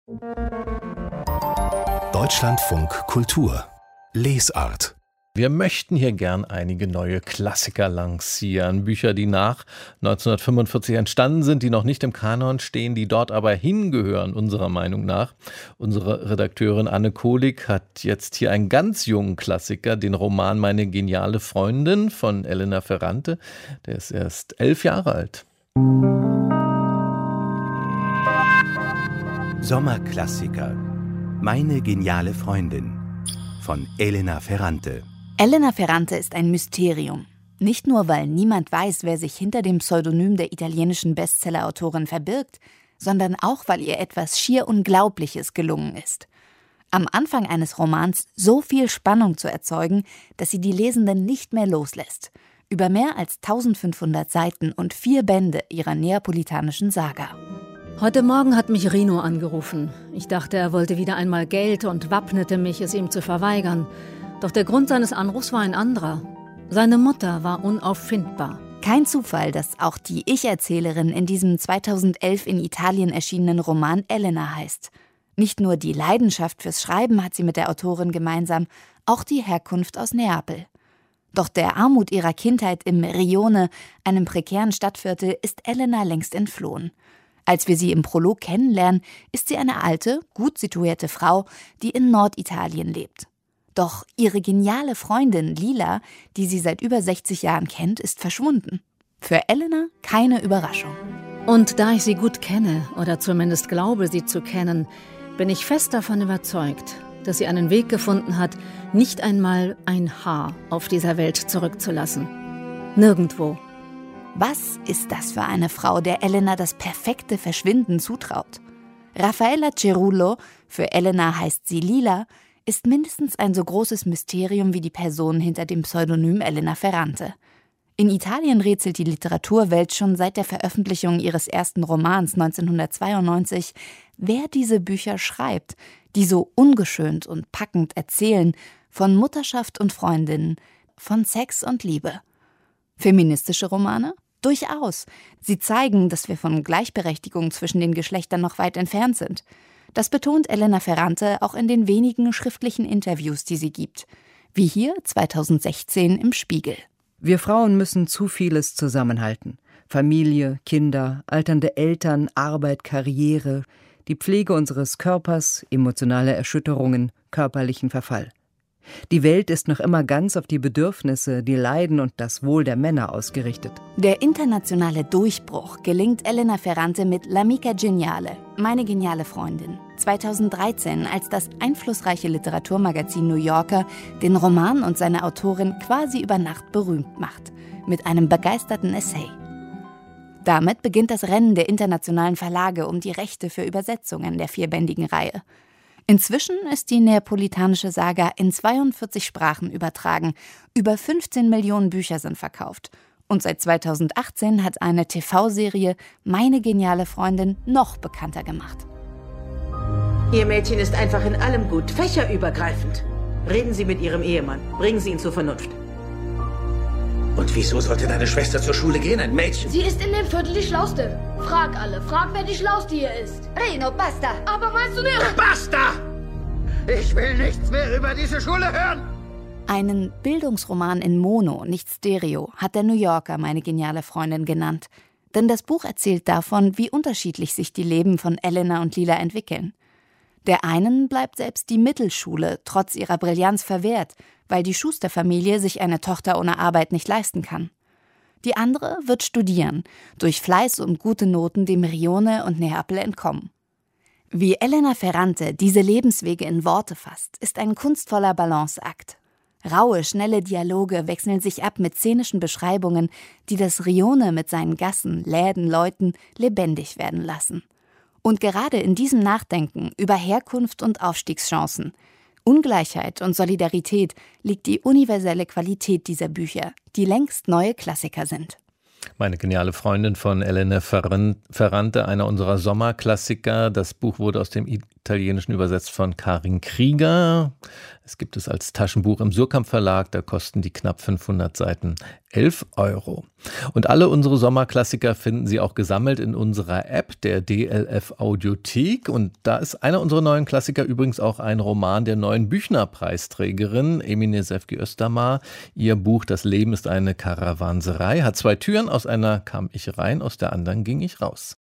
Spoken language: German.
Deutschlandfunk Kultur Lesart. Wir möchten hier gern einige neue Klassiker lancieren. Bücher, die nach 1945 entstanden sind, die noch nicht im Kanon stehen, die dort aber hingehören, unserer Meinung nach. Unsere Redakteurin Anne Kohlig hat jetzt hier einen ganz jungen Klassiker, den Roman Meine geniale Freundin von Elena Ferrante. Der ist erst 11 Jahre alt. Sommerklassiker. Meine geniale Freundin von Elena Ferrante. Elena Ferrante ist ein Mysterium. Nicht nur, weil niemand weiß, wer sich hinter dem Pseudonym der italienischen Bestsellerautorin verbirgt, sondern auch, weil ihr etwas schier Unglaubliches gelungen ist. Am Anfang eines Romans so viel Spannung zu erzeugen, dass sie die Lesenden nicht mehr loslässt. Über mehr als 1500 Seiten und 4 Bände ihrer neapolitanischen Saga. Heute Morgen hat mich Rino angerufen. Ich dachte, er wollte wieder einmal Geld und wappnete mich, es ihm zu verweigern. Doch der Grund seines Anrufs war ein anderer. Seine Mutter war unauffindbar. Kein Zufall, dass auch die Ich-Erzählerin in diesem 2011 in Italien erschienenen Roman Elena heißt. Nicht nur die Leidenschaft fürs Schreiben hat sie mit der Autorin gemeinsam, auch die Herkunft aus Neapel. Doch der Armut ihrer Kindheit im Rione, einem prekären Stadtviertel, ist Elena längst entflohen. Als wir sie im Prolog kennenlernen, ist sie eine alte, gut situierte Frau, die in Norditalien lebt. Doch ihre geniale Freundin Lila, die sie seit über 60 Jahren kennt, ist verschwunden. Für Elena keine Überraschung. Und da ich sie gut kenne, oder zumindest glaube, sie zu kennen, bin ich fest davon überzeugt, dass sie einen Weg gefunden hat, nicht einmal ein Haar auf dieser Welt zurückzulassen. Nirgendwo. Was ist das für eine Frau, der Elena das perfekte Verschwinden zutraut? Raffaella Cerullo, für Elena heißt sie Lila, ist mindestens ein so großes Mysterium wie die Person hinter dem Pseudonym Elena Ferrante. In Italien rätselt die Literaturwelt schon seit der Veröffentlichung ihres ersten Romans 1992, wer diese Bücher schreibt, die so ungeschönt und packend erzählen von Mutterschaft und Freundinnen, von Sex und Liebe. Feministische Romane? Durchaus. Sie zeigen, dass wir von Gleichberechtigung zwischen den Geschlechtern noch weit entfernt sind. Das betont Elena Ferrante auch in den wenigen schriftlichen Interviews, die sie gibt. Wie hier 2016 im Spiegel. Wir Frauen müssen zu vieles zusammenhalten. Familie, Kinder, alternde Eltern, Arbeit, Karriere, die Pflege unseres Körpers, emotionale Erschütterungen, körperlichen Verfall. Die Welt ist noch immer ganz auf die Bedürfnisse, die Leiden und das Wohl der Männer ausgerichtet. Der internationale Durchbruch gelingt Elena Ferrante mit L'Amica Geniale, meine geniale Freundin. 2013, als das einflussreiche Literaturmagazin New Yorker den Roman und seine Autorin quasi über Nacht berühmt macht, mit einem begeisterten Essay. Damit beginnt das Rennen der internationalen Verlage um die Rechte für Übersetzungen der 4-bändigen Reihe. Inzwischen ist die neapolitanische Saga in 42 Sprachen übertragen. Über 15 Millionen Bücher sind verkauft. Und seit 2018 hat eine TV-Serie Meine geniale Freundin noch bekannter gemacht. Ihr Mädchen ist einfach in allem gut, fächerübergreifend. Reden Sie mit Ihrem Ehemann, bringen Sie ihn zur Vernunft. Und wieso sollte deine Schwester zur Schule gehen, ein Mädchen? Sie ist in dem Viertel die Schlauste. Frag alle, frag, wer die Schlauste hier ist. Rino, basta! Aber meinst du nicht? Basta! Ich will nichts mehr über diese Schule hören! Einen Bildungsroman in Mono, nicht Stereo, hat der New Yorker Meine geniale Freundin genannt. Denn das Buch erzählt davon, wie unterschiedlich sich die Leben von Elena und Lila entwickeln. Der einen bleibt selbst die Mittelschule trotz ihrer Brillanz verwehrt, weil die Schusterfamilie sich eine Tochter ohne Arbeit nicht leisten kann. Die andere wird studieren, durch Fleiß und gute Noten dem Rione und Neapel entkommen. Wie Elena Ferrante diese Lebenswege in Worte fasst, ist ein kunstvoller Balanceakt. Raue, schnelle Dialoge wechseln sich ab mit szenischen Beschreibungen, die das Rione mit seinen Gassen, Läden, Leuten lebendig werden lassen. Und gerade in diesem Nachdenken über Herkunft und Aufstiegschancen, Ungleichheit und Solidarität liegt die universelle Qualität dieser Bücher, die längst neue Klassiker sind. Meine geniale Freundin von Elena Ferrante, einer unserer Sommerklassiker. Das Buch wurde aus dem Italienischen übersetzt von Karin Krieger. Es gibt es als Taschenbuch im Surkamp Verlag. Da kosten die knapp 500 Seiten 11 €. Und alle unsere Sommerklassiker finden Sie auch gesammelt in unserer App, der DLF Audiothek. Und da ist einer unserer neuen Klassiker übrigens auch ein Roman der neuen Büchner-Preisträgerin, Emine Sevgi Özdamar. Ihr Buch »Das Leben ist eine Karawanserei« hat 2 Türen. Aus einer kam ich rein, aus der anderen ging ich raus.